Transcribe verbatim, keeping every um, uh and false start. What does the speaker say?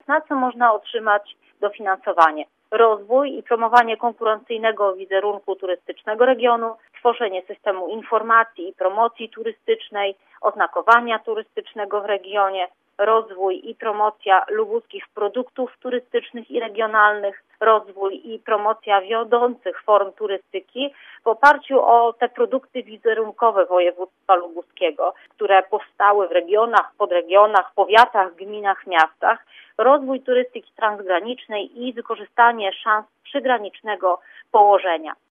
na co można otrzymać dofinansowanie. Rozwój i promowanie konkurencyjnego wizerunku turystycznego regionu, tworzenie systemu informacji i promocji turystycznej, oznakowania turystycznego w regionie, rozwój i promocja lubuskich produktów turystycznych i regionalnych, rozwój i promocja wiodących form turystyki w oparciu o te produkty wizerunkowe województwa lubuskiego, które powstały w regionach, podregionach, powiatach, gminach, miastach, rozwój turystyki transgranicznej i wykorzystanie szans przygranicznego położenia.